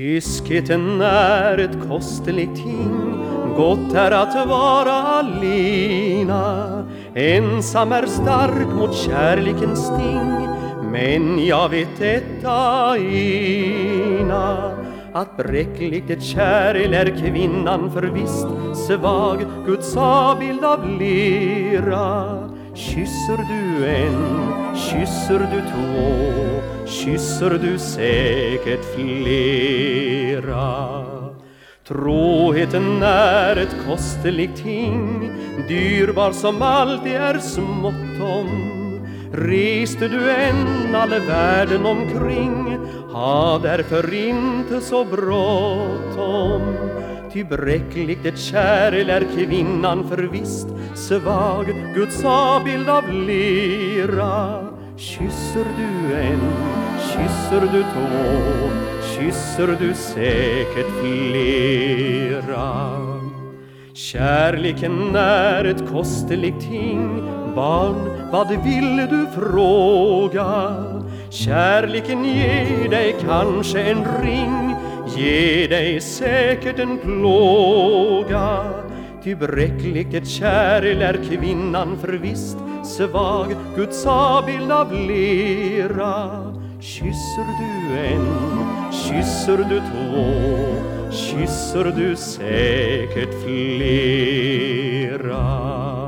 Kyskheten är ett kostligt ting, gott är att vara alena. Ensam är stark mot kärlekens sting, men jag vet detta ena, att bräckligt ett kärl är kvinnan förvisst, svag Guds avbild av lera. Kysser du en, kysser du två, kysser du säkert flera. Troheten är ett kostligt ting, dyrbar som alltid är smått om. Reste du än all världen omkring, ha därför inte så bråttom. Ty bräckligt ett kärl är kvinnan förvisst, svag Guds avbild av lera. Kysser du en, kysser du två, kysser du säkert flera. Kärleken är ett kostligt ting, barn, vad vill du fråga? Kärleken ger dig kanske en ring, ger dig säkert en plåga. Ty bräckligt ett kärl är kvinnan förvisst, svag Guds avbild av lera. Kysser du en, kysser du två, kysser du säkert flera.